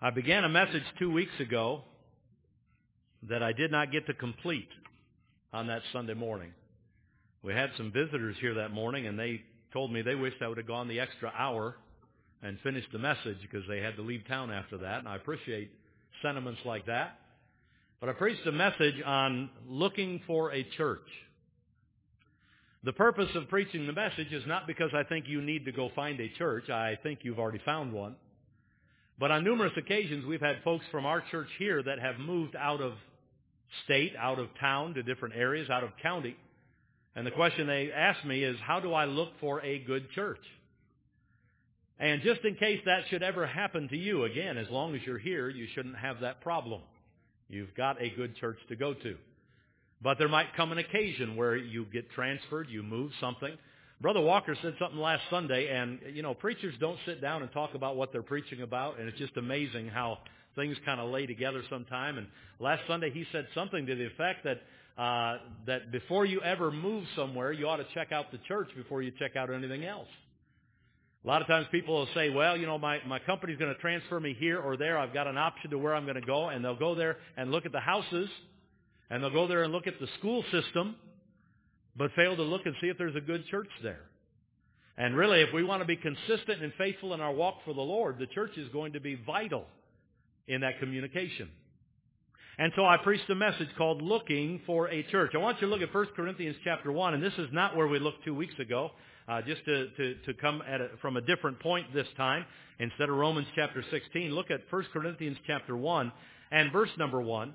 I began a message 2 weeks ago that I did not get to complete on that Sunday morning. We had some visitors here that morning, and they told me they wished I would have gone the extra hour and finished the message because they had to leave town after that, and I appreciate sentiments like that. But I preached a message on looking for a church. The purpose of preaching the message is not because I think you need to go find a church. I think you've already found one. But on numerous occasions, we've had folks from our church here that have moved out of state, out of town to different areas, out of county. And the question they ask me is, how do I look for a good church? And just in case that should ever happen to you, again, as long as you're here, you shouldn't have that problem. You've got a good church to go to. But there might come an occasion where you get transferred, you move something. Brother Walker said something last Sunday, and, preachers don't sit down and talk about what they're preaching about, and it's just amazing how things kind of lay together sometime. And last Sunday he said something to the effect that that before you ever move somewhere, you ought to check out the church before you check out anything else. A lot of times people will say, well, my company's going to transfer me here or there. I've got an option to where I'm going to go, and they'll go there and look at the houses, and they'll go there and look at the school system, but fail to look and see if there's a good church there. And really, if we want to be consistent and faithful in our walk for the Lord, the church is going to be vital in that communication. And so I preached a message called Looking for a Church. I want you to look at 1 Corinthians chapter 1, and this is not where we looked 2 weeks ago, just to come from a different point this time. Instead of Romans chapter 16, look at 1 Corinthians chapter 1 and verse number 1.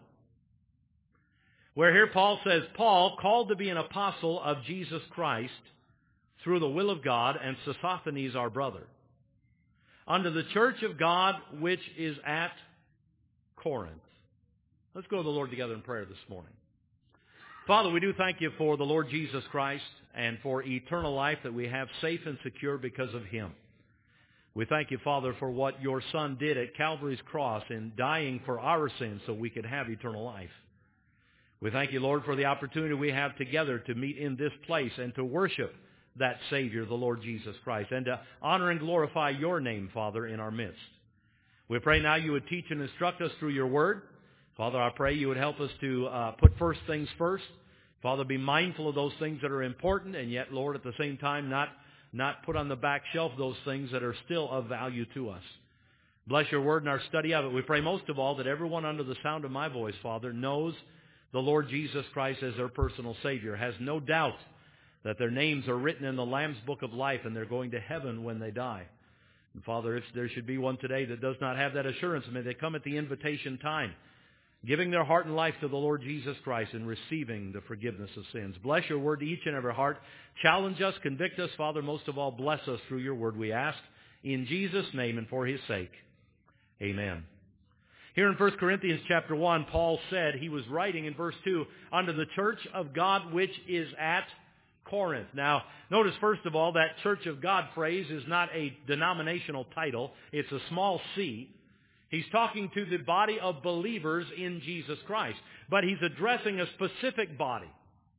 Where here Paul says, Paul, called to be an apostle of Jesus Christ through the will of God, and Sosthenes our brother, unto the church of God which is at Corinth. Let's go to the Lord together in prayer this morning. Father, we do thank you for the Lord Jesus Christ and for eternal life that we have safe and secure because of him. We thank you, Father, for what your Son did at Calvary's cross in dying for our sins so we could have eternal life. We thank you, Lord, for the opportunity we have together to meet in this place and to worship that Savior, the Lord Jesus Christ, and to honor and glorify your name, Father, in our midst. We pray now you would teach and instruct us through your word. Father, I pray you would help us to put first things first. Father, be mindful of those things that are important, and yet, Lord, at the same time, not put on the back shelf those things that are still of value to us. Bless your word in our study of it. We pray most of all that everyone under the sound of my voice, Father, knows the Lord Jesus Christ as their personal Savior, has no doubt that their names are written in the Lamb's Book of Life and they're going to heaven when they die. And Father, if there should be one today that does not have that assurance, may they come at the invitation time, giving their heart and life to the Lord Jesus Christ and receiving the forgiveness of sins. Bless your word to each and every heart. Challenge us, convict us, Father, most of all, bless us through your word, we ask. In Jesus' name and for his sake, amen. Here in 1 Corinthians chapter 1, Paul said, he was writing in verse 2, unto the church of God which is at Corinth. Now, notice first of all, that church of God phrase is not a denominational title. It's a small c. He's talking to the body of believers in Jesus Christ, but he's addressing a specific body.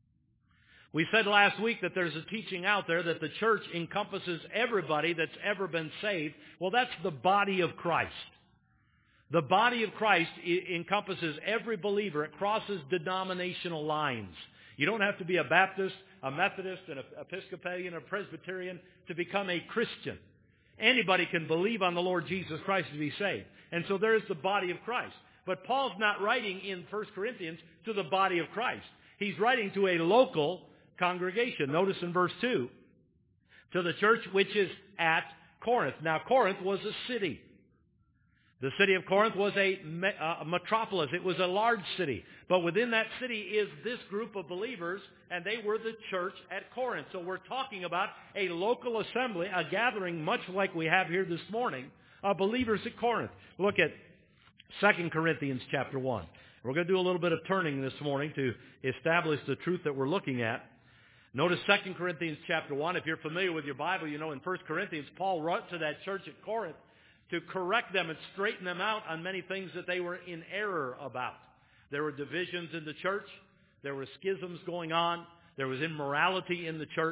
We said last week that there's a teaching out there that the church encompasses everybody that's ever been saved. Well, that's the body of Christ. The body of Christ encompasses every believer. It crosses denominational lines. You don't have to be a Baptist, a Methodist, an Episcopalian, or Presbyterian to become a Christian. Anybody can believe on the Lord Jesus Christ to be saved. And so there is the body of Christ. But Paul's not writing in 1 Corinthians to the body of Christ. He's writing to a local congregation. Notice in verse 2, to the church which is at Corinth. Now, Corinth was a city. The city of Corinth was a metropolis. It was a large city. But within that city is this group of believers, and they were the church at Corinth. So we're talking about a local assembly, a gathering much like we have here this morning, of believers at Corinth. Look at 2 Corinthians chapter 1. We're going to do a little bit of turning this morning to establish the truth that we're looking at. Notice 2 Corinthians chapter 1. If you're familiar with your Bible, you know in 1 Corinthians, Paul wrote to that church at Corinth to correct them and straighten them out on many things that they were in error about. There were divisions in the church. There were schisms going on. There was immorality in the church.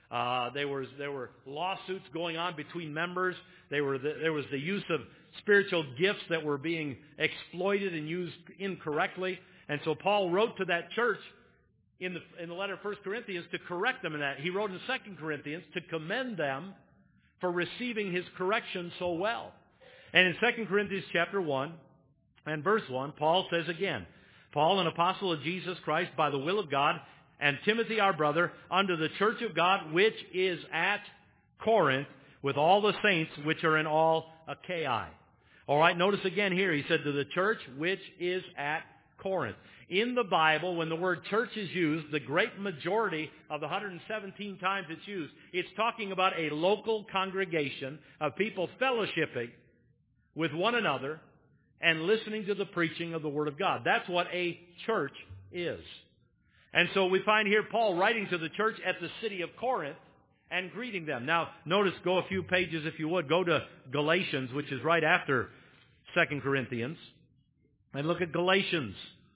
There were lawsuits going on between members. There was the use of spiritual gifts that were being exploited and used incorrectly. And so Paul wrote to that church in the letter of 1 Corinthians to correct them in that. He wrote in 2 Corinthians to commend them for receiving his correction so well. And in 2 Corinthians chapter 1 and verse 1, Paul says again, Paul, an apostle of Jesus Christ by the will of God, and Timothy our brother, unto the church of God which is at Corinth, with all the saints which are in all Achaia. All right, notice again here, he said to the church which is at Corinth. In the Bible, when the word church is used, the great majority of the 117 times it's used, it's talking about a local congregation of people fellowshipping with one another and listening to the preaching of the Word of God. That's what a church is. And so we find here Paul writing to the church at the city of Corinth and greeting them. Now, notice, go a few pages if you would. Go to Galatians, which is right after 2 Corinthians. And look at Galatians.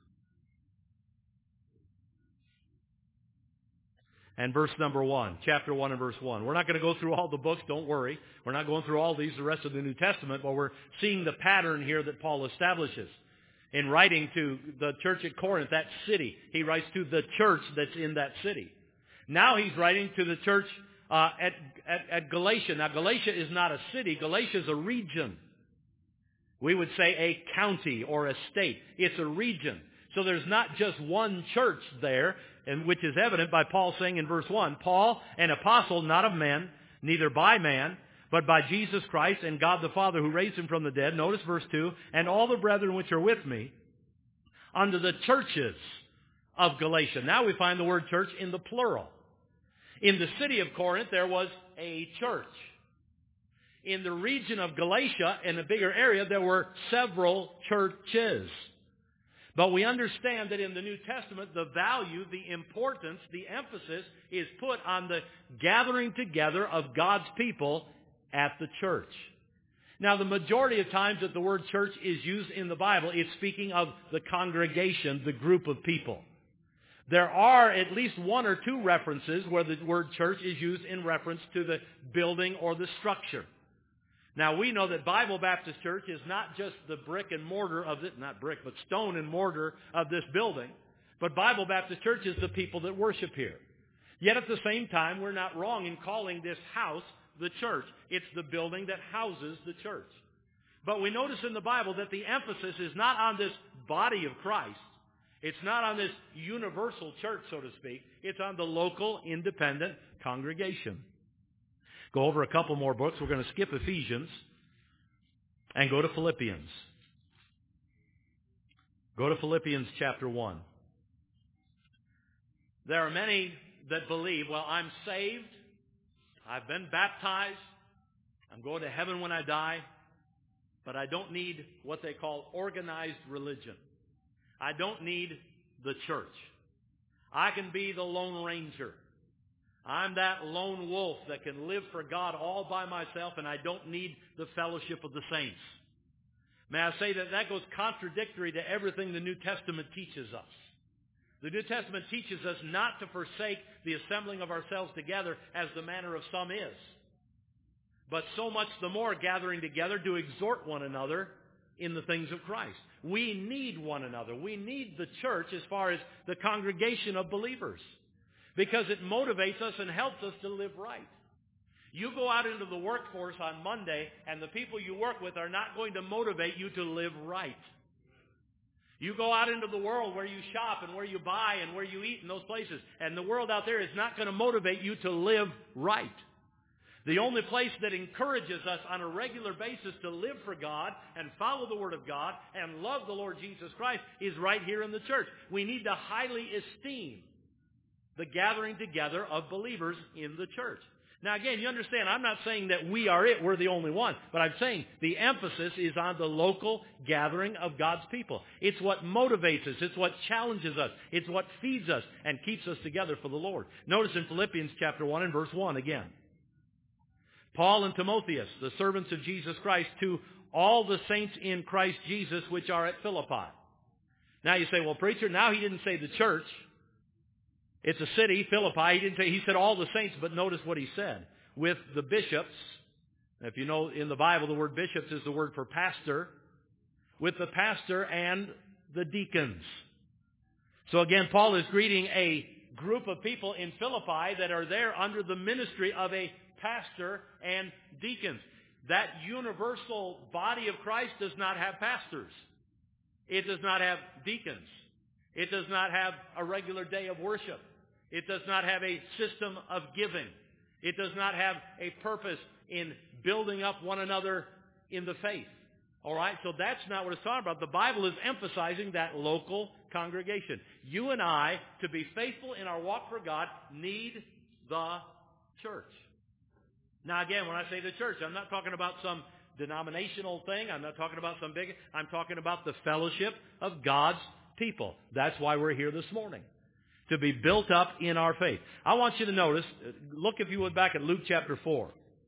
And verse number 1, chapter 1 and verse 1. We're not going to go through all the books, don't worry. We're not going through all these, the rest of the New Testament, but we're seeing the pattern here that Paul establishes. In writing to the church at Corinth, that city, he writes to the church that's in that city. Now he's writing to the church at Galatia. Now Galatia is not a city, Galatia is a region. We would say a county or a state. It's a region. So there's not just one church there, and which is evident by Paul saying in verse 1, Paul, an apostle not of men, neither by man, but by Jesus Christ and God the Father who raised him from the dead. Notice verse 2, and all the brethren which are with me, unto the churches of Galatia. Now we find the word church in the plural. In the city of Corinth, there was a church. In the region of Galatia, in a bigger area, there were several churches. But we understand that in the New Testament, the value, the importance, the emphasis is put on the gathering together of God's people at the church. Now, the majority of times that the word church is used in the Bible, it's speaking of the congregation, the group of people. There are at least one or two references where the word church is used in reference to the building or the structure. Now, we know that Bible Baptist Church is not just the brick and mortar of it, not brick, but stone and mortar of this building. But Bible Baptist Church is the people that worship here. Yet at the same time, we're not wrong in calling this house the church. It's the building that houses the church. But we notice in the Bible that the emphasis is not on this body of Christ. It's not on this universal church, so to speak. It's on the local, independent congregation. Go over a couple more books. We're going to skip Ephesians and go to Philippians. Go to Philippians chapter 1. There are many that believe, well, I'm saved, I've been baptized, I'm going to heaven when I die, but I don't need what they call organized religion. I don't need the church. I can be the Lone Ranger. I'm that lone wolf that can live for God all by myself, and I don't need the fellowship of the saints. May I say that goes contradictory to everything the New Testament teaches us. The New Testament teaches us not to forsake the assembling of ourselves together as the manner of some is, but so much the more gathering together to exhort one another in the things of Christ. We need one another. We need the church as far as the congregation of believers, because it motivates us and helps us to live right. You go out into the workforce on Monday, and the people you work with are not going to motivate you to live right. You go out into the world where you shop and where you buy and where you eat in those places, and the world out there is not going to motivate you to live right. The only place that encourages us on a regular basis to live for God and follow the Word of God and love the Lord Jesus Christ is right here in the church. We need to highly esteem the gathering together of believers in the church. Now again, you understand, I'm not saying that we are it, we're the only one, but I'm saying the emphasis is on the local gathering of God's people. It's what motivates us, it's what challenges us, it's what feeds us and keeps us together for the Lord. Notice in Philippians chapter 1 and verse 1 again. Paul and Timotheus, the servants of Jesus Christ, to all the saints in Christ Jesus which are at Philippi. Now you say, well, preacher, now he didn't say the church. It's a city, Philippi. He said all the saints, but notice what he said. With the bishops. If you know in the Bible, the word bishops is the word for pastor. With the pastor and the deacons. So again, Paul is greeting a group of people in Philippi that are there under the ministry of a pastor and deacons. That universal body of Christ does not have pastors. It does not have deacons. It does not have a regular day of worship. It does not have a system of giving. It does not have a purpose in building up one another in the faith. All right, so that's not what it's talking about. The Bible is emphasizing that local congregation. You and I, to be faithful in our walk for God, need the church. Now again, when I say the church, I'm not talking about some denominational thing. I'm not talking about some big... I'm talking about the fellowship of God's people. That's why we're here this morning. To be built up in our faith. I want you to notice, look if you would back at Luke chapter 4.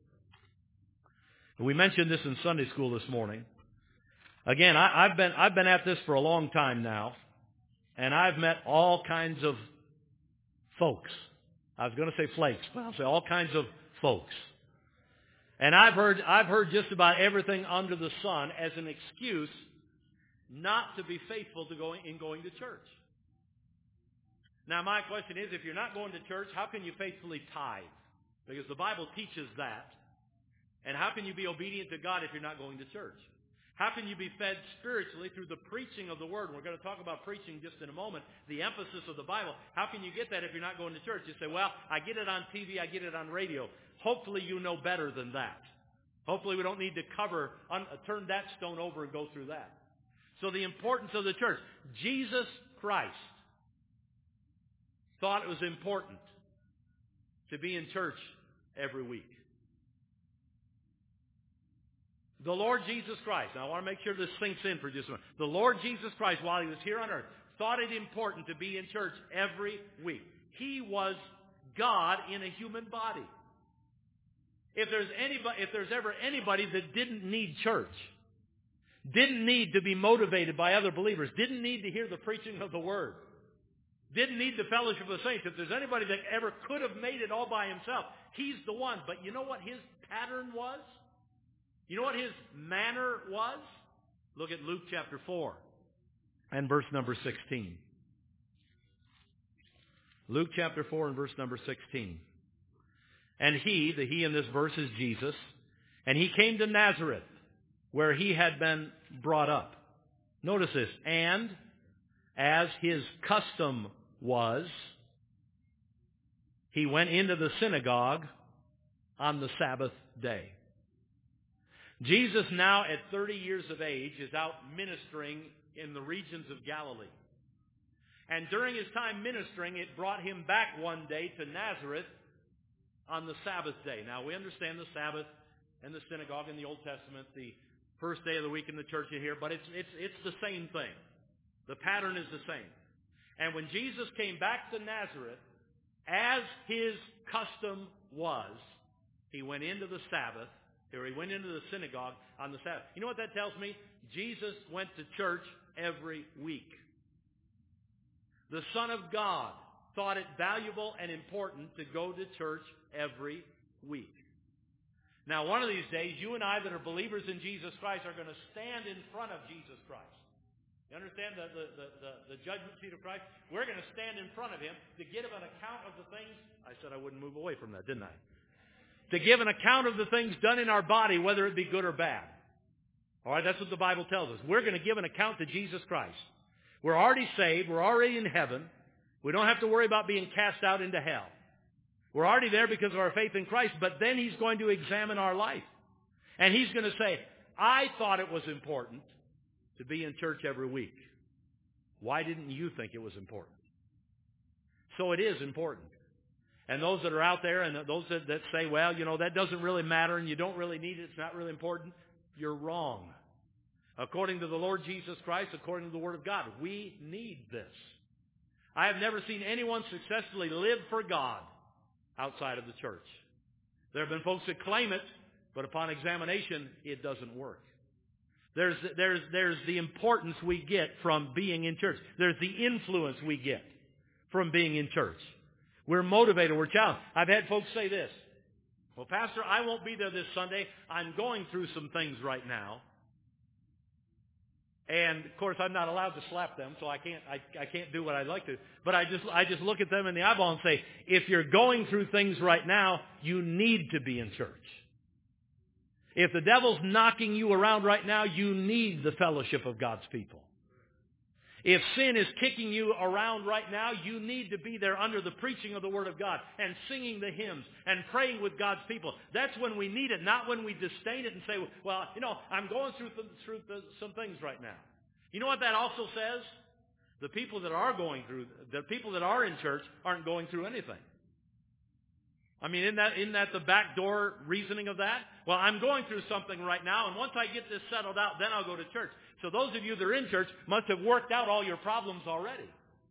We mentioned this in Sunday school this morning. Again, I've been at this for a long time now, and I've met all kinds of folks. I was going to say flakes, but I'll say all kinds of folks. And I've heard just about everything under the sun as an excuse not to be faithful to going to church. Now, my question is, if you're not going to church, how can you faithfully tithe? Because the Bible teaches that. And how can you be obedient to God if you're not going to church? How can you be fed spiritually through the preaching of the Word? We're going to talk about preaching just in a moment, the emphasis of the Bible. How can you get that if you're not going to church? You say, well, I get it on TV, I get it on radio. Hopefully you know better than that. Hopefully we don't need to turn that stone over and go through that. So the importance of the church. Jesus Christ thought it was important to be in church every week. The Lord Jesus Christ, now I want to make sure this sinks in for just a moment. The Lord Jesus Christ, while he was here on earth, thought it important to be in church every week. He was God in a human body. If there's ever anybody that didn't need church, didn't need to be motivated by other believers, didn't need to hear the preaching of the Word, didn't need the fellowship of the saints, if there's anybody that ever could have made it all by himself, he's the one. But you know what his pattern was? You know what his manner was? Look at Luke chapter 4 and verse number 16. Luke chapter 4 and verse number 16. And he, the he in this verse is Jesus, and he came to Nazareth, where he had been brought up. Notice this. And as his custom was, he went into the synagogue on the Sabbath day. Jesus now at 30 years of age is out ministering in the regions of Galilee. And during his time ministering, it brought him back one day to Nazareth on the Sabbath day. Now we understand the Sabbath and the synagogue in the Old Testament, the first day of the week in the church in here, but it's the same thing. The pattern is the same. And when Jesus came back to Nazareth, as his custom was, he went into the Sabbath, or he went into the synagogue on the Sabbath. You know what that tells me? Jesus went to church every week. The Son of God thought it valuable and important to go to church every week. Now, one of these days, you and I that are believers in Jesus Christ are going to stand in front of Jesus Christ. You understand the judgment seat of Christ? We're going to stand in front of him to give an account of the things. I said I wouldn't move away from that, didn't I? To give an account of the things done in our body, whether it be good or bad. All right, that's what the Bible tells us. We're going to give an account to Jesus Christ. We're already saved. We're already in heaven. We don't have to worry about being cast out into hell. We're already there because of our faith in Christ, but then he's going to examine our life. And he's going to say, I thought it was important to be in church every week. Why didn't you think it was important? So it is important. And those that are out there and those that say, well, you know, that doesn't really matter and you don't really need it, it's not really important, you're wrong. According to the Lord Jesus Christ, according to the Word of God, we need this. I have never seen anyone successfully live for God outside of the church. There have been folks that claim it, but upon examination, it doesn't work. There's the importance we get from being in church. There's the influence we get from being in church. We're motivated. We're challenged. I've had folks say this. Well, Pastor, I won't be there this Sunday. I'm going through some things right now. And, of course, I'm not allowed to slap them, so I can't do what I'd like to. But I just look at them in the eyeball and say, if you're going through things right now, you need to be in church. If the devil's knocking you around right now, you need the fellowship of God's people. If sin is kicking you around right now, you need to be there under the preaching of the Word of God and singing the hymns and praying with God's people. That's when we need it, not when we disdain it and say, well, I'm going through some things right now. You know what that also says? The people that are in church aren't going through anything. I mean, isn't that the backdoor reasoning of that? Well, I'm going through something right now, and once I get this settled out, then I'll go to church. So those of you that are in church must have worked out all your problems already.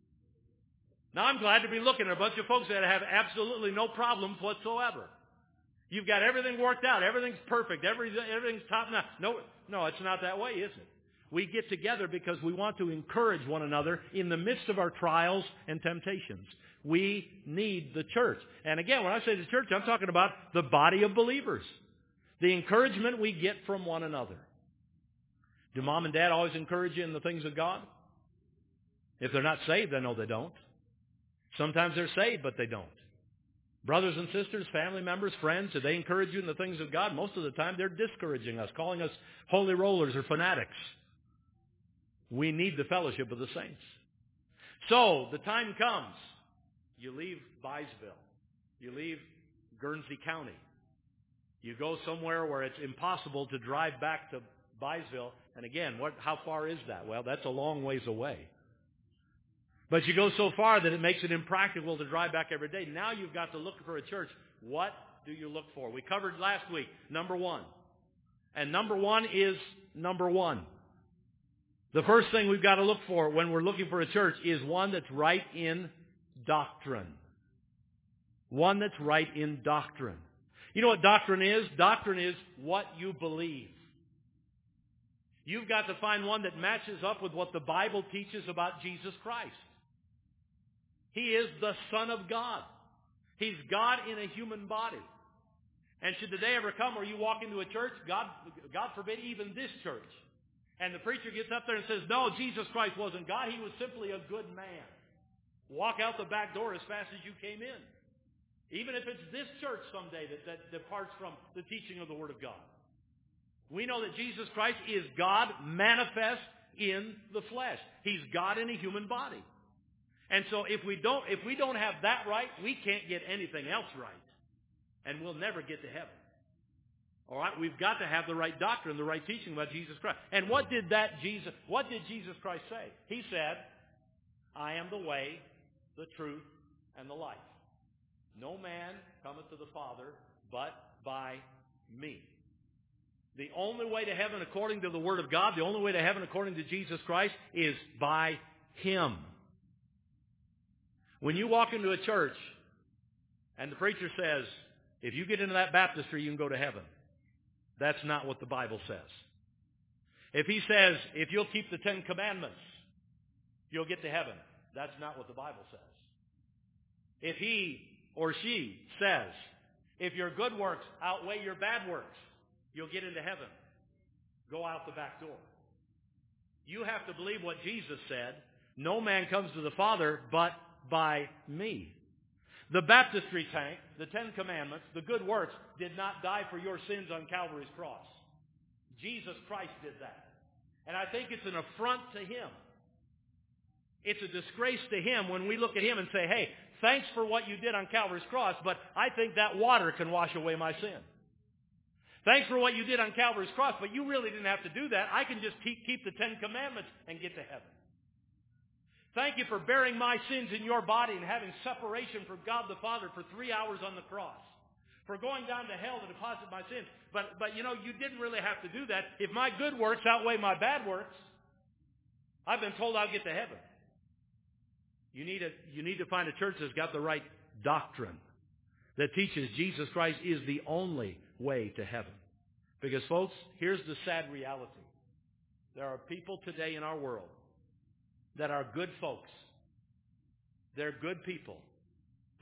Now, I'm glad to be looking at a bunch of folks that have absolutely no problems whatsoever. You've got everything worked out. Everything's perfect. Everything's top notch. No, it's not that way, is it? We get together because we want to encourage one another in the midst of our trials and temptations. We need the church. And again, when I say the church, I'm talking about the body of believers. The encouragement we get from one another. Do mom and dad always encourage you in the things of God? If they're not saved, I know they don't. Sometimes they're saved, but they don't. Brothers and sisters, family members, friends, do they encourage you in the things of God? Most of the time, they're discouraging us, calling us holy rollers or fanatics. We need the fellowship of the saints. So, the time comes. You leave Byesville. You leave Guernsey County. You go somewhere where it's impossible to drive back to Byesville. And again, how far is that? Well, that's a long ways away. But you go so far that it makes it impractical to drive back every day. Now you've got to look for a church. What do you look for? We covered last week, number one. And number one is number one. The first thing we've got to look for when we're looking for a church is one that's right in doctrine. One that's right in doctrine. You know what doctrine is? Doctrine is what you believe. You've got to find one that matches up with what the Bible teaches about Jesus Christ. He is the Son of God. He's God in a human body. And should the day ever come where you walk into a church, God forbid even this church, and the preacher gets up there and says, no, Jesus Christ wasn't God. He was simply a good man. Walk out the back door as fast as you came in. Even if it's this church someday that departs from the teaching of the Word of God. We know that Jesus Christ is God manifest in the flesh. He's God in a human body. And so if we don't have that right, we can't get anything else right. And we'll never get to heaven. All right? We've got to have the right doctrine, the right teaching about Jesus Christ. And what did Jesus Christ say? He said, I am the way, the truth, and the life. No man cometh to the Father but by me. The only way to heaven according to the Word of God, the only way to heaven according to Jesus Christ is by Him. When you walk into a church and the preacher says, if you get into that baptistry, you can go to heaven. That's not what the Bible says. If he says, if you'll keep the 10 Commandments, you'll get to heaven. That's not what the Bible says. If he or she says, if your good works outweigh your bad works, you'll get into heaven. Go out the back door. You have to believe what Jesus said. No man comes to the Father but by me. The baptistry tank, the 10 Commandments, the good works did not die for your sins on Calvary's cross. Jesus Christ did that. And I think it's an affront to Him. It's a disgrace to Him when we look at Him and say, hey, thanks for what you did on Calvary's cross, but I think that water can wash away my sin. Thanks for what you did on Calvary's cross, but you really didn't have to do that. I can just keep the 10 Commandments and get to heaven. Thank you for bearing my sins in your body and having separation from God the Father for 3 hours on the cross. For going down to hell to deposit my sins. But you didn't really have to do that. If my good works outweigh my bad works, I've been told I'll get to heaven. You need to find a church that's got the right doctrine that teaches Jesus Christ is the only way to heaven. Because, folks, here's the sad reality. There are people today in our world that are good folks. They're good people.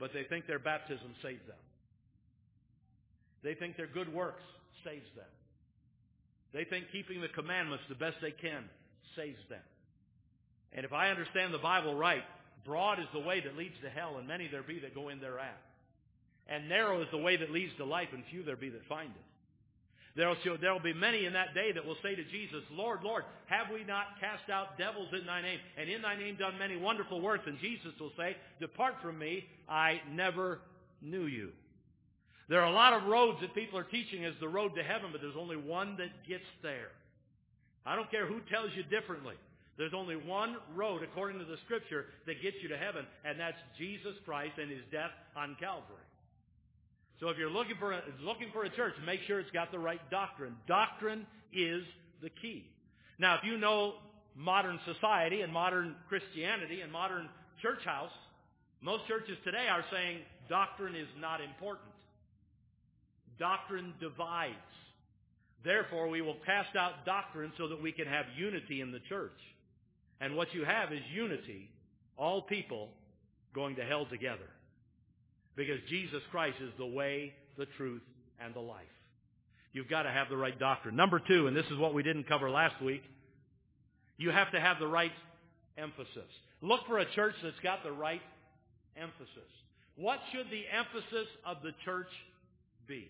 but they think their baptism saves them. They think their good works saves them. They think keeping the commandments the best they can saves them. And if I understand the Bible right, broad is the way that leads to hell, and many there be that go in thereat. And narrow is the way that leads to life, and few there be that find it. There will be many in that day that will say to Jesus, Lord, Lord, have we not cast out devils in thy name, and in thy name done many wonderful works? And Jesus will say, depart from me, I never knew you. There are a lot of roads that people are teaching as the road to heaven, but there's only one that gets there. I don't care who tells you differently. There's only one road, according to the Scripture, that gets you to heaven, and that's Jesus Christ and His death on Calvary. So if you're looking for a church, make sure it's got the right doctrine. Doctrine is the key. Now, if you know modern society and modern Christianity and modern church house, most churches today are saying doctrine is not important. Doctrine divides. Therefore, we will cast out doctrine so that we can have unity in the church. And what you have is unity, all people going to hell together. Because Jesus Christ is the way, the truth, and the life. You've got to have the right doctrine. Number 2, and this is what we didn't cover last week, you have to have the right emphasis. Look for a church that's got the right emphasis. What should the emphasis of the church be?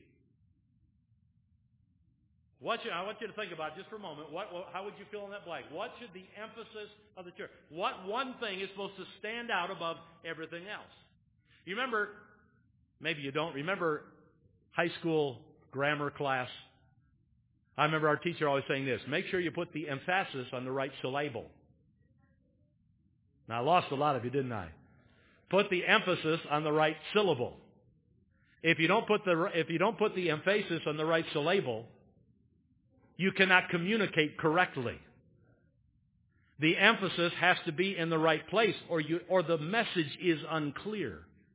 I want you to think about it just for a moment. How would you fill in that blank? What should the emphasis of the church? What one thing is supposed to stand out above everything else? You remember, maybe you don't, remember high school grammar class? I remember our teacher always saying this, make sure you put the emphasis on the right syllable. Now, I lost a lot of you, didn't I? Put the emphasis on the right syllable. If you don't put the emphasis on the right syllable, you cannot communicate correctly. The emphasis has to be in the right place, or the message is unclear.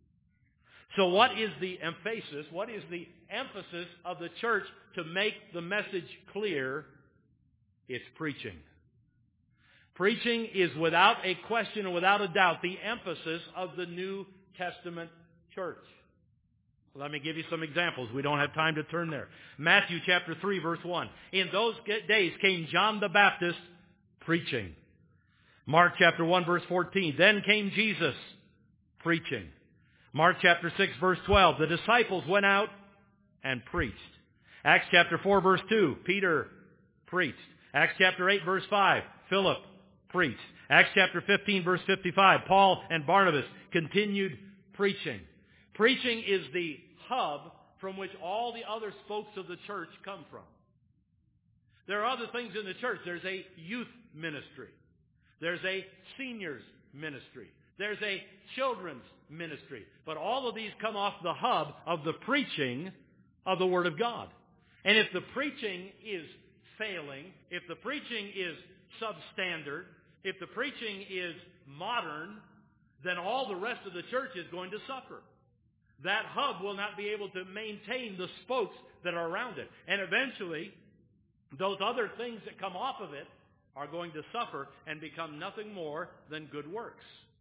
So what is the emphasis? What is the emphasis of the church to make the message clear? It's preaching. Preaching is without a question or without a doubt the emphasis of the New Testament church. Let me give you some examples. We don't have time to turn there. Matthew chapter 3, verse 1. In those days came John the Baptist preaching. Mark chapter 1, verse 14. Then came Jesus preaching. Mark chapter 6, verse 12. The disciples went out and preached. Acts chapter 4, verse 2. Peter preached. Acts chapter 8, verse 5. Philip preached. Acts chapter 15, verse 55. Paul and Barnabas continued preaching. Preaching is the hub from which all the other spokes of the church come from. There are other things in the church. There's a youth ministry. There's a seniors ministry. There's a children's ministry. But all of these come off the hub of the preaching of the Word of God. And if the preaching is failing, if the preaching is substandard, if the preaching is modern, then all the rest of the church is going to suffer. That hub will not be able to maintain the spokes that are around it. And eventually, those other things that come off of it are going to suffer and become nothing more than good works.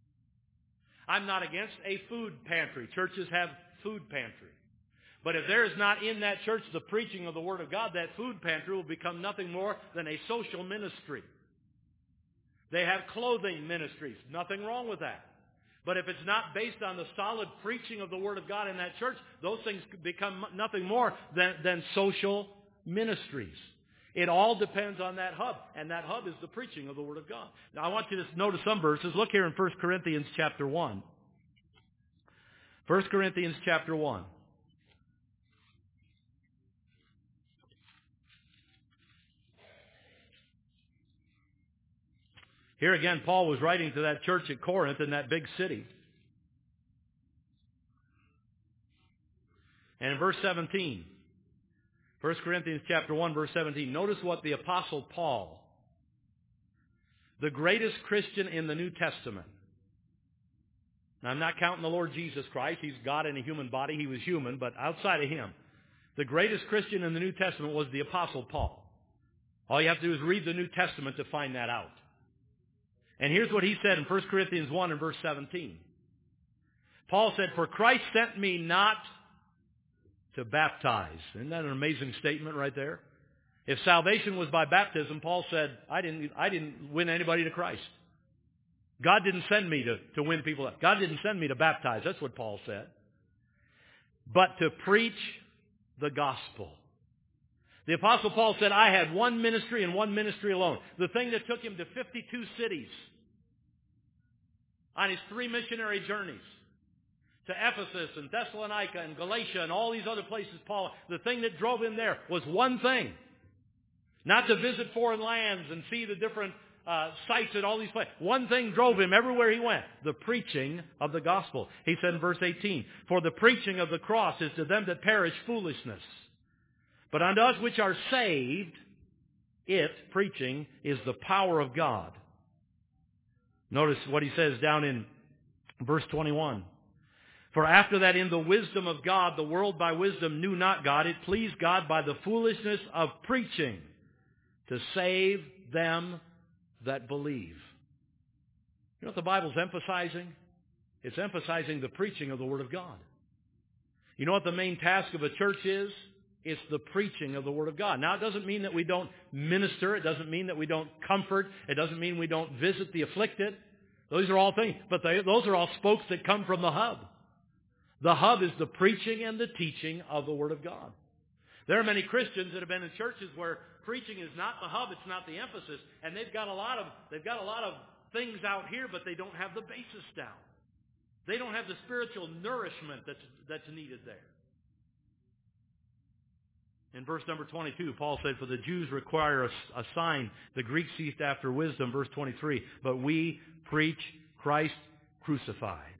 I'm not against a food pantry. Churches have food pantry. But if there is not in that church the preaching of the Word of God, that food pantry will become nothing more than a social ministry. They have clothing ministries. Nothing wrong with that. But if it's not based on the solid preaching of the Word of God in that church, those things become nothing more than social ministries. It all depends on that hub, and that hub is the preaching of the Word of God. Now, I want you to notice some verses. Look here in 1 Corinthians chapter 1. 1 Corinthians chapter 1. Here again, Paul was writing to that church at Corinth in that big city. And in verse 17, 1 Corinthians chapter 1, verse 17, notice what the Apostle Paul, the greatest Christian in the New Testament. Now, I'm not counting the Lord Jesus Christ. He's God in a human body. He was human, but outside of him, the greatest Christian in the New Testament was the Apostle Paul. All you have to do is read the New Testament to find that out. And here's what he said in 1 Corinthians 1 and verse 17. Paul said, "For Christ sent me not to baptize." Isn't that an amazing statement right there? If salvation was by baptism, Paul said, I didn't win anybody to Christ. God didn't send me to win people. God didn't send me to baptize. That's what Paul said. But to preach the gospel. The Apostle Paul said, I had one ministry and one ministry alone. The thing that took him to 52 cities on his 3 missionary journeys. To Ephesus and Thessalonica and Galatia and all these other places, the thing that drove him there was one thing. Not to visit foreign lands and see the different sites at all these places. One thing drove him everywhere he went, the preaching of the gospel. He said in verse 18, "For the preaching of the cross is to them that perish foolishness. But unto us which are saved, preaching, is the power of God." Notice what he says down in verse 21. "For after that in the wisdom of God, the world by wisdom knew not God. It pleased God by the foolishness of preaching to save them that believe." You know what the Bible's emphasizing? It's emphasizing the preaching of the Word of God. You know what the main task of a church is? It's the preaching of the Word of God. Now, it doesn't mean that we don't minister. It doesn't mean that we don't comfort. It doesn't mean we don't visit the afflicted. Those are all things. But those are all spokes that come from the hub. The hub is the preaching and the teaching of the Word of God. There are many Christians that have been in churches where preaching is not the hub, it's not the emphasis, and they've got a lot of things out here, but they don't have the basis down. They don't have the spiritual nourishment that's needed there. In verse number 22, Paul said, "For the Jews require a sign, the Greeks seek after wisdom." Verse 23, "But we preach Christ crucified."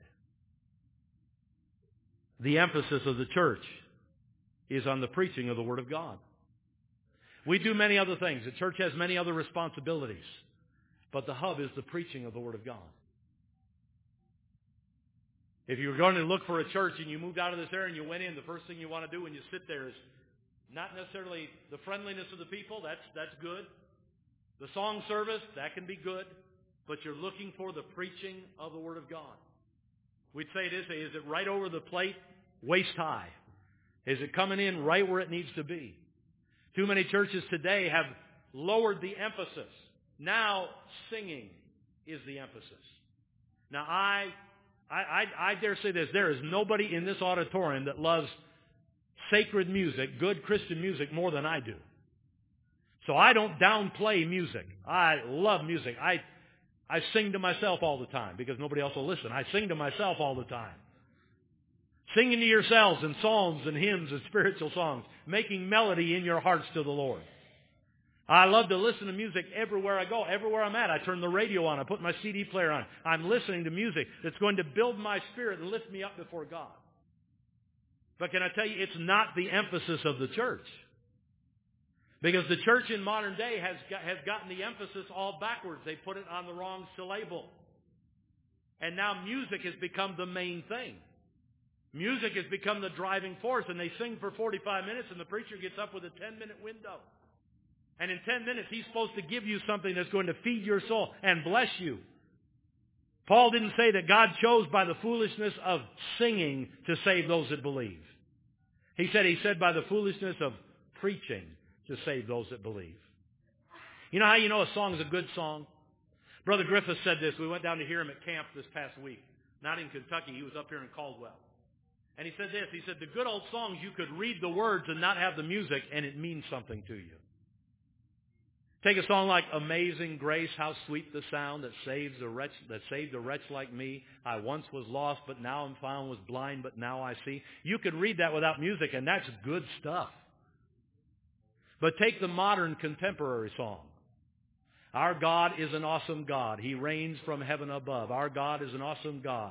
The emphasis of the church is on the preaching of the Word of God. We do many other things. The church has many other responsibilities. But the hub is the preaching of the Word of God. If you were going to look for a church and you moved out of this area and you went in, the first thing you want to do when you sit there is not necessarily the friendliness of the people. That's good. The song service, that can be good. But you're looking for the preaching of the Word of God. We'd say this, is it right over the plate, waist high? Is it coming in right where it needs to be? Too many churches today have lowered the emphasis. Now singing is the emphasis. Now I dare say this, there is nobody in this auditorium that loves sacred music, good Christian music, more than I do. So I don't downplay music. I love music. I sing to myself all the time because nobody else will listen. I sing to myself all the time. Singing to yourselves in psalms and hymns and spiritual songs, making melody in your hearts to the Lord. I love to listen to music everywhere I go, everywhere I'm at. I turn the radio on. I put my CD player on. I'm listening to music that's going to build my spirit and lift me up before God. But can I tell you, it's not the emphasis of the church. Because the church in modern day has gotten the emphasis all backwards. They put it on the wrong syllable. And now music has become the main thing. Music has become the driving force, and they sing for 45 minutes, and the preacher gets up with a 10-minute window. And in 10 minutes, he's supposed to give you something that's going to feed your soul and bless you. Paul didn't say that God chose by the foolishness of singing to save those that believe. He said by the foolishness of preaching to save those that believe. You know how you know a song is a good song? Brother Griffith said this. We went down to hear him at camp this past week. Not in Kentucky. He was up here in Caldwell. And he said this. He said, the good old songs, you could read the words and not have the music, and it means something to you. Take a song like Amazing Grace, how sweet the sound that saved a wretch like me. I once was lost, but now I'm found, was blind, but now I see. You could read that without music, and that's good stuff. But take the modern contemporary song. Our God is an awesome God. He reigns from heaven above. Our God is an awesome God.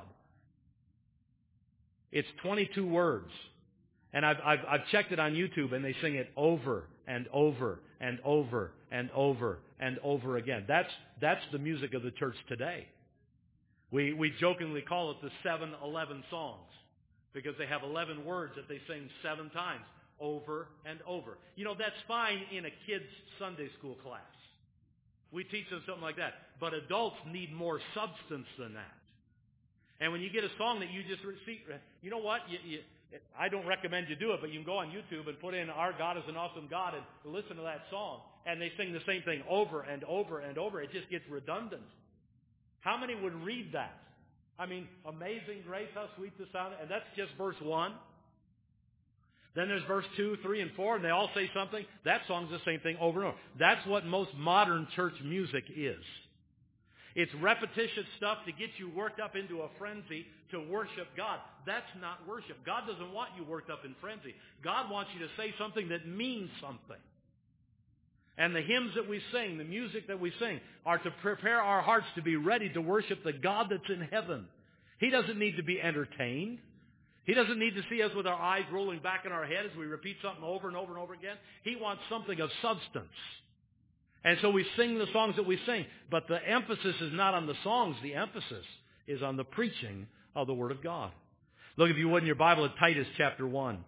It's 22 words. And I've checked it on YouTube, and they sing it over and over and over and over and over again. That's the music of the church today. We jokingly call it the 7-11 songs because they have 11 words that they sing 7 times over and over. You know, that's fine in a kid's Sunday school class. We teach them something like that. But adults need more substance than that. And when you get a song that you just see, you know what? I don't recommend you do it, but you can go on YouTube and put in "Our God is an Awesome God" and listen to that song. And they sing the same thing over and over and over. It just gets redundant. How many would read that? I mean, "Amazing Grace, how sweet the sound." And that's just verse 1. Then there's verse 2, 3, and 4, and they all say something. That song's the same thing over and over. That's what most modern church music is. It's repetitious stuff to get you worked up into a frenzy to worship God. That's not worship. God doesn't want you worked up in frenzy. God wants you to say something that means something. And the hymns that we sing, the music that we sing, are to prepare our hearts to be ready to worship the God that's in heaven. He doesn't need to be entertained. He doesn't need to see us with our eyes rolling back in our head as we repeat something over and over and over again. He wants something of substance. And so we sing the songs that we sing. But the emphasis is not on the songs. The emphasis is on the preaching of the Word of God. Look, if you would, in your Bible at Titus chapter 1.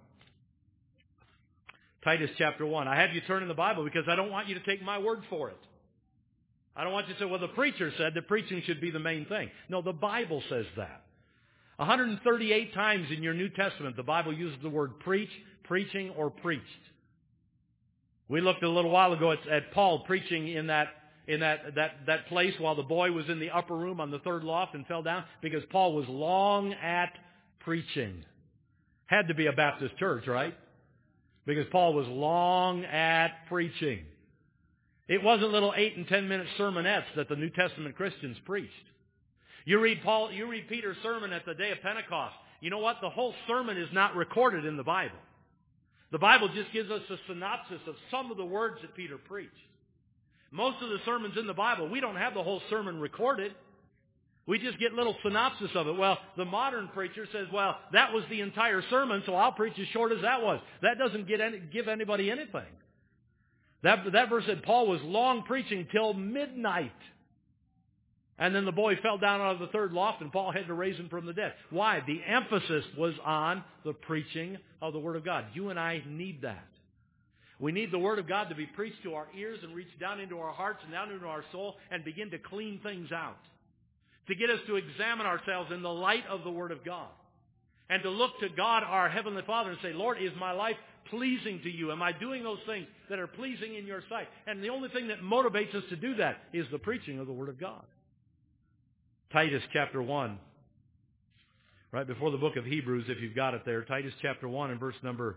Titus chapter 1. I have you turn in the Bible because I don't want you to take my word for it. I don't want you to say, well, the preacher said that preaching should be the main thing. No, the Bible says that. 138 times in your New Testament, the Bible uses the word preach, preaching, or preached. We looked a little while ago at Paul preaching in that place while the boy was in the upper room on the third loft and fell down because Paul was long at preaching. Had to be a Baptist church, right? Because Paul was long at preaching. It wasn't little 8 and 10 minute sermonettes that the New Testament Christians preached. You read Peter's sermon at the day of Pentecost. You know what? The whole sermon is not recorded in the Bible. The Bible just gives us a synopsis of some of the words that Peter preached. Most of the sermons in the Bible, we don't have the whole sermon recorded. We just get little synopsis of it. Well, the modern preacher says, well, that was the entire sermon, so I'll preach as short as that was. That doesn't give anybody anything. That verse said Paul was long preaching till midnight. And then the boy fell down out of the third loft, and Paul had to raise him from the dead. Why? The emphasis was on the preaching of the Word of God. You and I need that. We need the Word of God to be preached to our ears and reach down into our hearts and down into our soul and begin to clean things out. To get us to examine ourselves in the light of the Word of God. And to look to God, our Heavenly Father, and say, Lord, is my life pleasing to you? Am I doing those things that are pleasing in your sight? And the only thing that motivates us to do that is the preaching of the Word of God. Titus chapter 1, right before the book of Hebrews, if you've got it there. Titus chapter 1 and verse number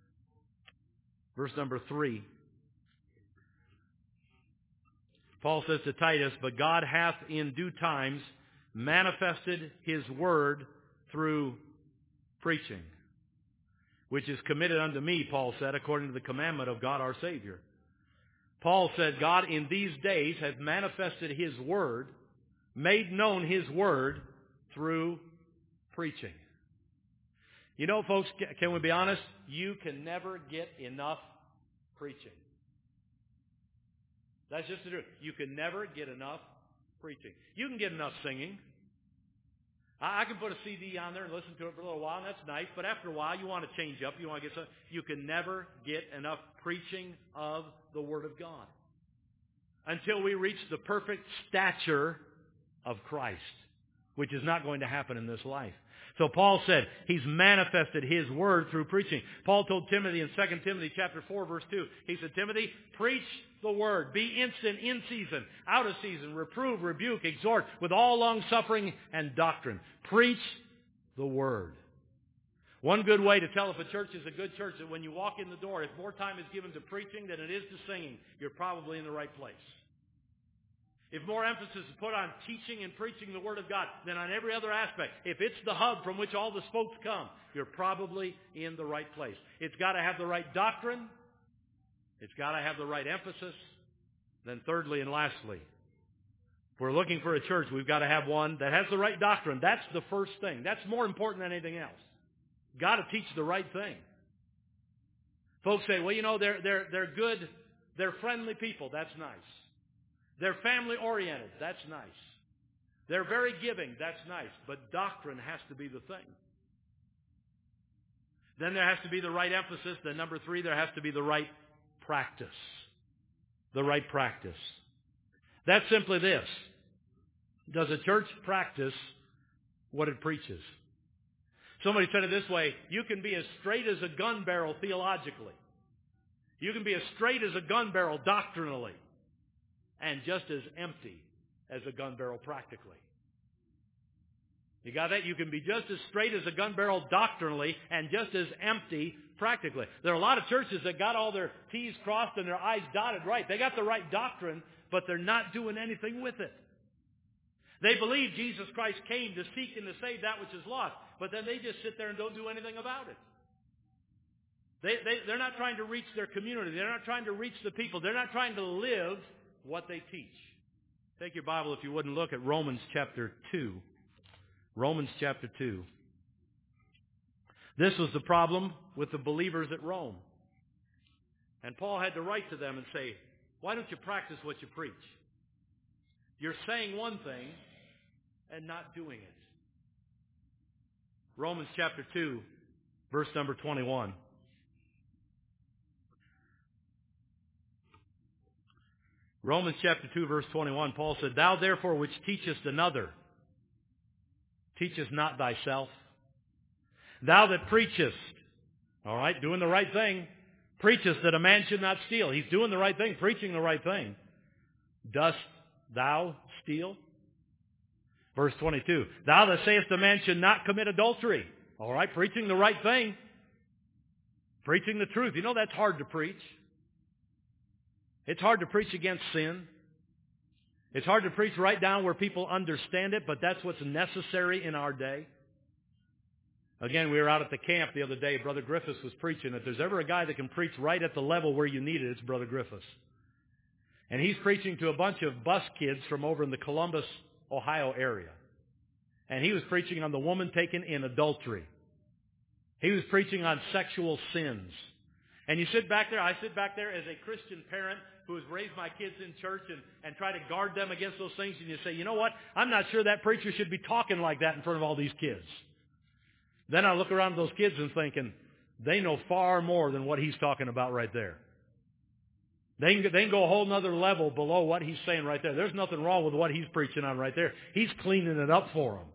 3. Paul says to Titus, "But God hath in due times manifested his word through preaching, which is committed unto me," Paul said, "according to the commandment of God our Savior." Paul said, God in these days has manifested his word, made known his word through preaching. You know, folks, can we be honest? You can never get enough preaching. That's just the truth. You can never get enough preaching. You can get enough singing. I can put a CD on there and listen to it for a little while, and that's nice. But after a while, you want to change up. You want to get something. You can never get enough preaching of the Word of God until we reach the perfect stature of Christ, which is not going to happen in this life. So Paul said he's manifested his word through preaching. Paul told Timothy in 2 Timothy chapter 4, verse 2, he said, Timothy, preach the word. Be instant in season, out of season. Reprove, rebuke, exhort with all long-suffering and doctrine. Preach the word. One good way to tell if a church is a good church is that when you walk in the door, if more time is given to preaching than it is to singing, you're probably in the right place. If more emphasis is put on teaching and preaching the Word of God than on every other aspect, if it's the hub from which all the spokes come, you're probably in the right place. It's got to have the right doctrine. It's got to have the right emphasis. Then thirdly and lastly, if we're looking for a church, we've got to have one that has the right doctrine. That's the first thing. That's more important than anything else. Got to teach the right thing. Folks say, well, you know, they're good, they're friendly people. That's nice. They're family-oriented. That's nice. They're very giving. That's nice. But doctrine has to be the thing. Then there has to be the right emphasis. Then number 3, there has to be the right practice. The right practice. That's simply this. Does a church practice what it preaches. Somebody said it this way: you can be as straight as a gun barrel theologically. You can be as straight as a gun barrel doctrinally, and just as empty as a gun barrel practically. You got that? You can be just as straight as a gun barrel doctrinally and just as empty practically. There are a lot of churches that got all their T's crossed and their I's dotted right. They got the right doctrine, but they're not doing anything with it. They believe Jesus Christ came to seek and to save that which is lost, but then they just sit there and don't do anything about it. They're not trying to reach their community. They're not trying to reach the people. They're not trying to live what they teach. Take your Bible, if you would, and look at Romans chapter 2. Romans chapter 2. This was the problem with the believers at Rome. And Paul had to write to them and say, why don't you practice what you preach? You're saying one thing and not doing it. Romans chapter 2, verse number 21. Romans chapter 2, verse 21, Paul said, thou therefore which teachest another, teachest not thyself. Thou that preachest, all right, doing the right thing, preachest that a man should not steal. He's doing the right thing, preaching the right thing. Dost thou steal? Verse 22, thou that sayest a man should not commit adultery. All right, preaching the right thing, preaching the truth. You know that's hard to preach. It's hard to preach against sin. It's hard to preach right down where people understand it, but that's what's necessary in our day. Again, we were out at the camp the other day. Brother Griffiths was preaching. If there's ever a guy that can preach right at the level where you need it, it's Brother Griffiths. And he's preaching to a bunch of bus kids from over in the Columbus, Ohio area. And he was preaching on the woman taken in adultery. He was preaching on sexual sins. And you sit back there, I sit back there as a Christian parent who has raised my kids in church and try to guard them against those things, and you say, you know what, I'm not sure that preacher should be talking like that in front of all these kids. Then I look around at those kids and thinking, they know far more than what he's talking about right there. They can go a whole nother level below what he's saying right there. There's nothing wrong with what he's preaching on right there. He's cleaning it up for them.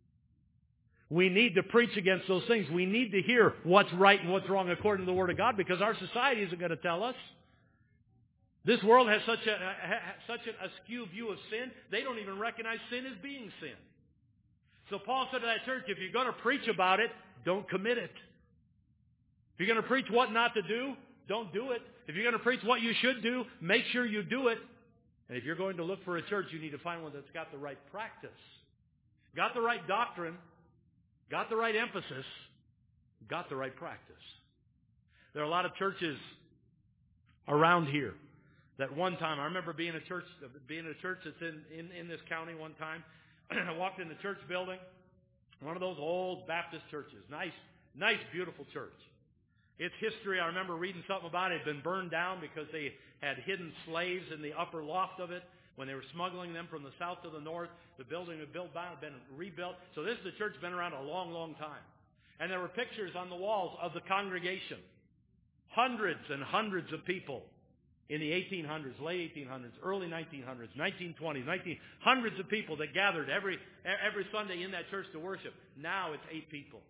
We need to preach against those things. We need to hear what's right and what's wrong according to the Word of God, because our society isn't going to tell us. This world has such an askew view of sin, they don't even recognize sin as being sin. So Paul said to that church, if you're going to preach about it, don't commit it. If you're going to preach what not to do, don't do it. If you're going to preach what you should do, make sure you do it. And if you're going to look for a church, you need to find one that's got the right practice, got the right doctrine, got the right emphasis, got the right practice. There are a lot of churches around here that one time, I remember being in a church that's in this county one time. I walked in the church building, one of those old Baptist churches, nice, beautiful church. Its history, I remember reading something about it, had been burned down because they had hidden slaves in the upper loft of it. When they were smuggling them from the south to the north, the building had been rebuilt. So this is a church that's been around a long, long time. And there were pictures on the walls of the congregation. Hundreds and hundreds of people in the 1800s, late 1800s, early 1900s, 1920s, hundreds of people that gathered every Sunday in that church to worship. Now it's 8 people.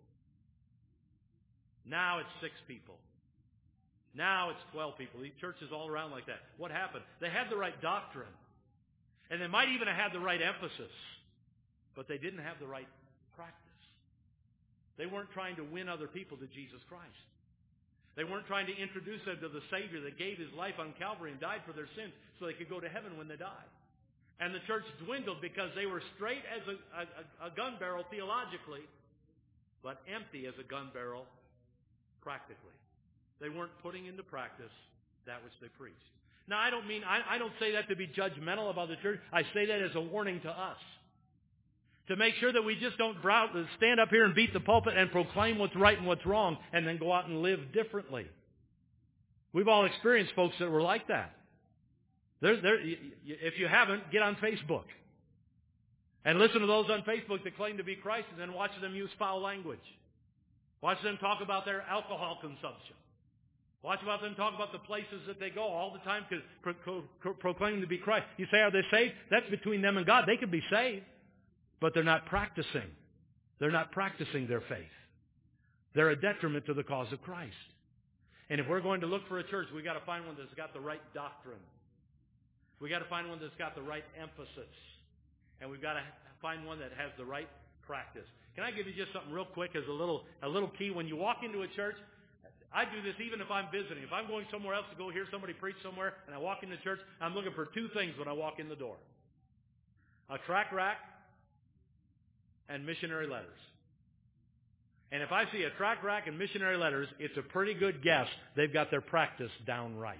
Now it's 6 people. Now it's 12 people. These churches all around like that. What happened? They had the right doctrine. And they might even have had the right emphasis, but they didn't have the right practice. They weren't trying to win other people to Jesus Christ. They weren't trying to introduce them to the Savior that gave his life on Calvary and died for their sins so they could go to heaven when they died. And the church dwindled because they were straight as a gun barrel theologically, but empty as a gun barrel practically. They weren't putting into practice that which they preached. Now, I don't say that to be judgmental about the church. I say that as a warning to us. To make sure that we just don't stand up here and beat the pulpit and proclaim what's right and what's wrong and then go out and live differently. We've all experienced folks that were like that. If you haven't, get on Facebook. And listen to those on Facebook that claim to be Christ and then watch them use foul language. Watch them talk about their alcohol consumption. Watch about them talk about the places that they go all the time proclaiming to be Christ. You say, are they saved? That's between them and God. They could be saved, but they're not practicing They're not practicing their faith. They're a detriment to the cause of Christ. And if we're going to look for a church, we've got to find one that's got the right doctrine. We've got to find one that's got the right emphasis. And we've got to find one that has the right practice. Can I give you just something real quick as a little key? When you walk into a church, I do this even if I'm visiting. If I'm going somewhere else to go hear somebody preach somewhere and I walk into church, I'm looking for two things when I walk in the door. A tract rack and missionary letters. And if I see a tract rack and missionary letters, it's a pretty good guess they've got their practice down right.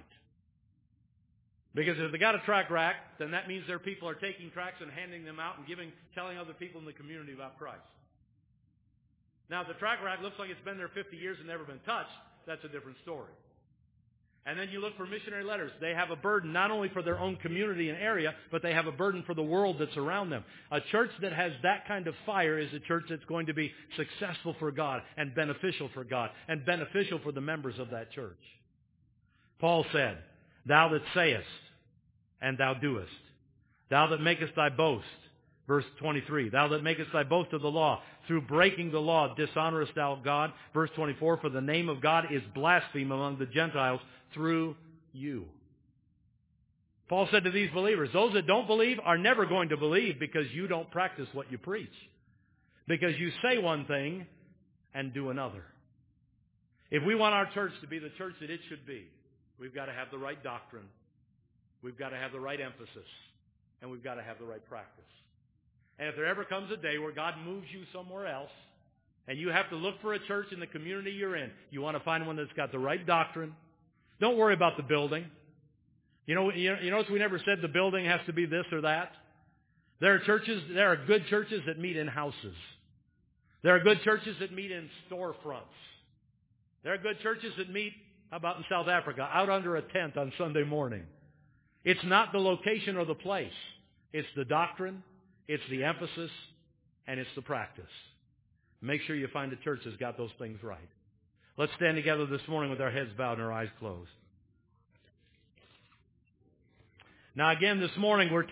Because if they got a tract rack, then that means their people are taking tracts and handing them out and telling other people in the community about Christ. Now, if the tract rack looks like it's been there 50 years and never been touched, that's a different story. And then you look for missionary letters. They have a burden not only for their own community and area, but they have a burden for the world that's around them. A church that has that kind of fire is a church that's going to be successful for God and beneficial for God and beneficial for the members of that church. Paul said, "Thou that sayest, and thou doest. Thou that makest thy boast," verse 23, "thou that makest thy boast of the law, through breaking the law dishonorest thou God." Verse 24, "For the name of God is blasphemed among the Gentiles through you." Paul said to these believers, those that don't believe are never going to believe because you don't practice what you preach. Because you say one thing and do another. If we want our church to be the church that it should be, we've got to have the right doctrine. We've got to have the right emphasis. And we've got to have the right practice. And if there ever comes a day where God moves you somewhere else, and you have to look for a church in the community you're in, you want to find one that's got the right doctrine. Don't worry about the building. You notice we never said the building has to be this or that. There are good churches that meet in houses. There are good churches that meet in storefronts. There are good churches that meet, how about in South Africa, out under a tent on Sunday morning. It's not the location or the place. It's the doctrine, it's the emphasis, and it's the practice. Make sure you find a church that's got those things right. Let's stand together this morning with our heads bowed and our eyes closed. Now again this morning we're